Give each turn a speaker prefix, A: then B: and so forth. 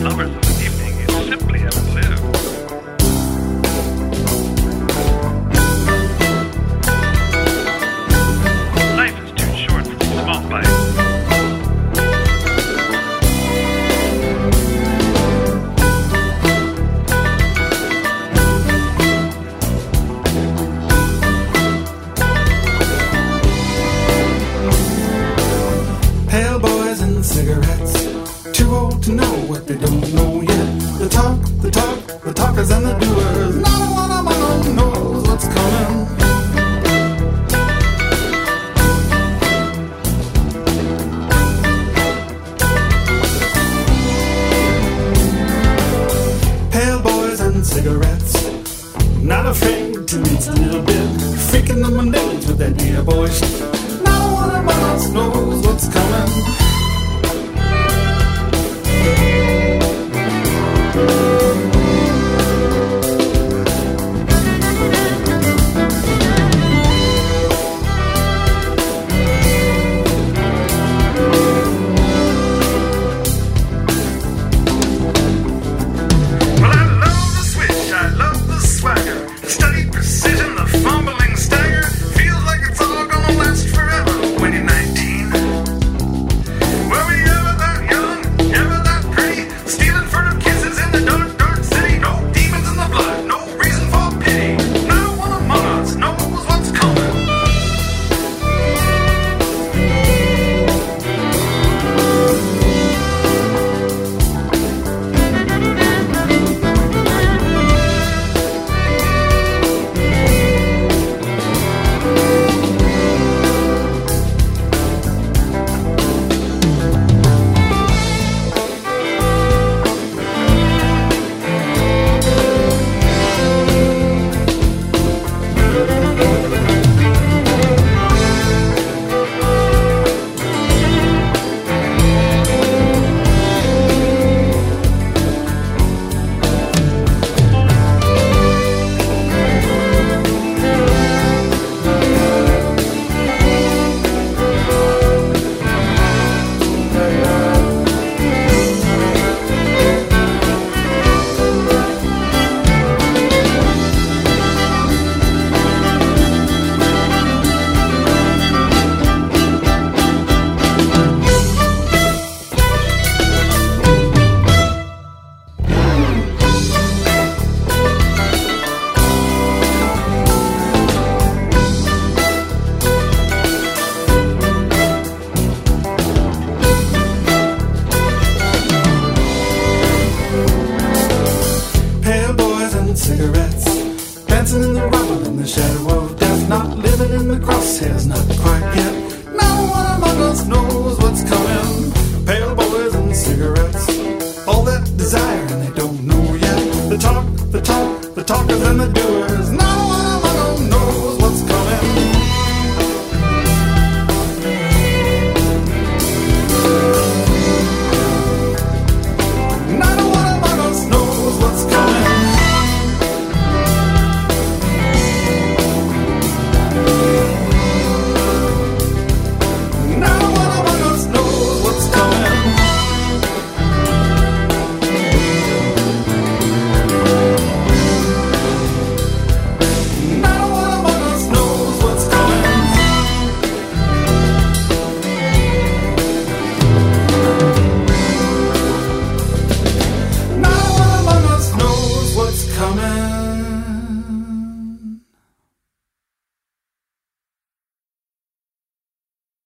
A: lovers of an evening, you simply haven't lived. Life is too short for small bites.
B: Pale boys and cigarettes, too old to know what they don't know yet. The talkers and the doers. Not one of them knows what's coming. Pale boys and cigarettes, not afraid to meet a little bit. Freaking them names with that dear boy shit.